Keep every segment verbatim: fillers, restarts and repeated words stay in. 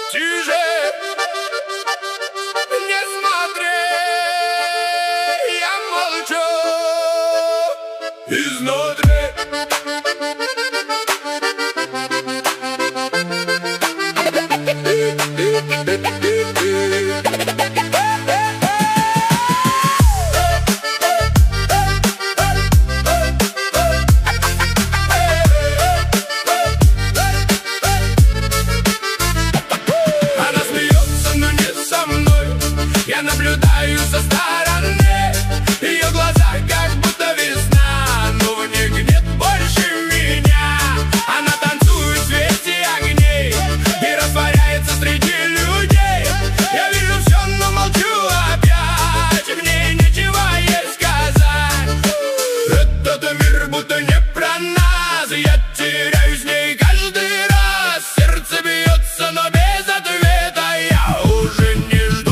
Тише, не смотри, я молчу изнутри. Я наблюдаю со стороны, ее глаза как будто весна, но в них нет больше меня. Она танцует в свете огней и растворяется среди людей. Я вижу все, но молчу опять, мне нечего ей сказать. Этот мир будто не про нас, я теряюсь в ней каждый раз. Сердце бьется, но без ответа, я уже не жду.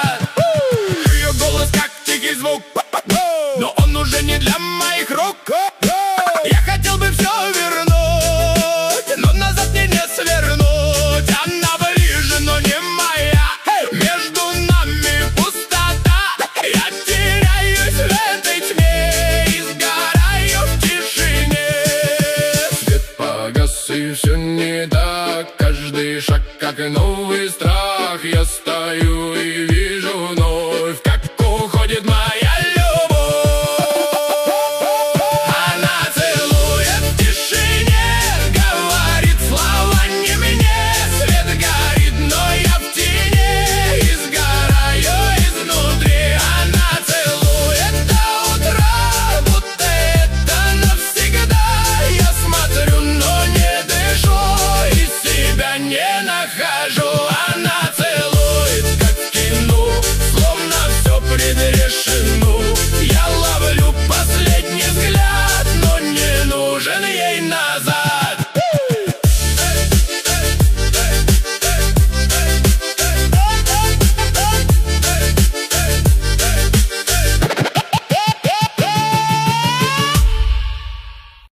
Ее голос как тихий звук, но он уже не для моих рук.